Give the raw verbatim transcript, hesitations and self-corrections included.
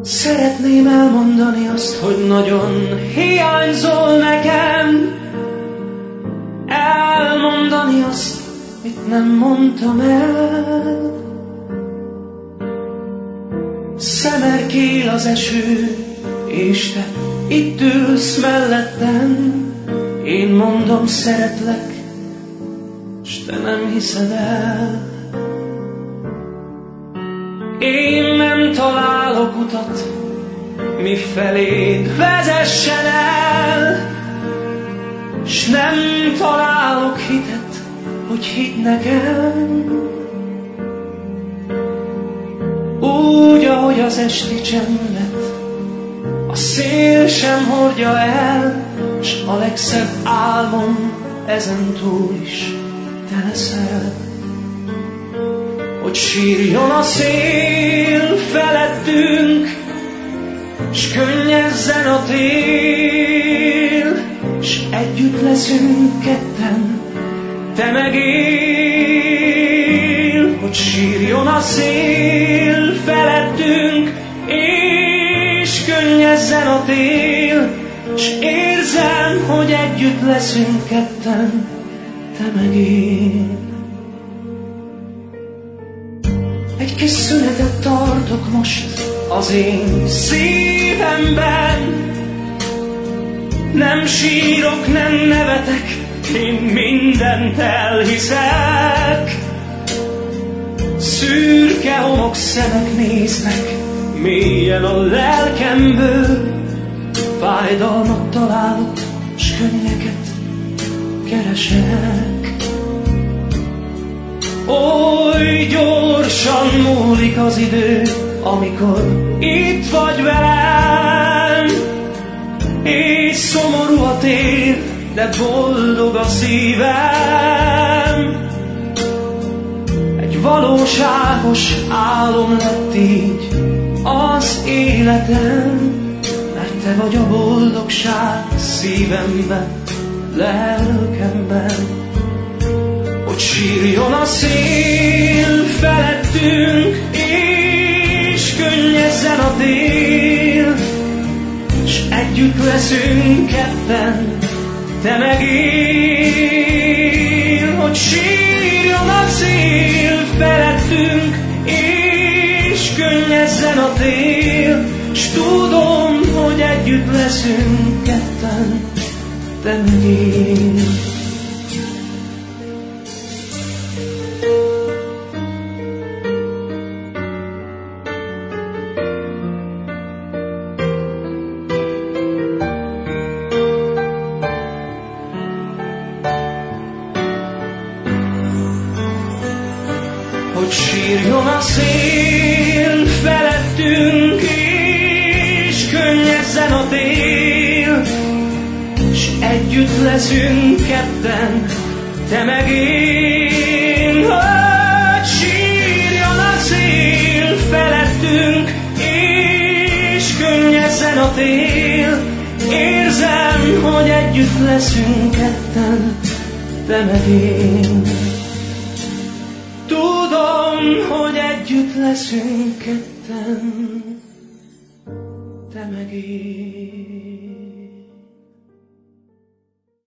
Szeretném elmondani azt, hogy nagyon hiányzol nekem. Elmondani azt, mit nem mondtam el. Szemerkél az eső, és te itt ülsz mellettem. Én mondom, szeretlek, s te nem hiszed el. Én nem találok utat, mi feléd vezessen el, s nem találok hitet, hogy hidd nekem. Úgy, ahogy az esti csendet a szél sem hordja el, s a legszebb álmom ezen túl is te leszel. Hogy sírjon a szél felettünk, s könnyezzen a tél, s együtt leszünk ketten, te meg él. Hogy sírjon a szél felettünk, és könnyezzen a tél, s érzem, hogy együtt leszünk ketten, te meg él. Egy kis szünetet tartok most az én szívemben. Nem sírok, nem nevetek, én mindent elhiszek. Szürke homok szemek néznek mélyen a lelkemből. Fájdalmat találok, s könnyeket keresek. Oly gyorsan múlik az idő, amikor itt vagy velem, és szomorú a tél, de boldog a szívem. Egy valóságos álom lett így az életem, mert te vagy a boldogság szívemben, lelkemben. Hogy sírjon a szél felettünk, és könnyezzen a tél, s együtt leszünk ketten, te meg él. Hogy sírjon a szél felettünk, és könnyezzen a tél, s tudom, hogy együtt leszünk ketten, te meg él. Hogy sírjon a szél felettünk, és könnyezzen a tél, s együtt leszünk ketten, te meg én. Hogy sírjon a szél felettünk, és könnyezzen a tél, érzem, hogy együtt leszünk ketten, te meg én. Tudom, hogy együtt leszünk ketten, te meg én.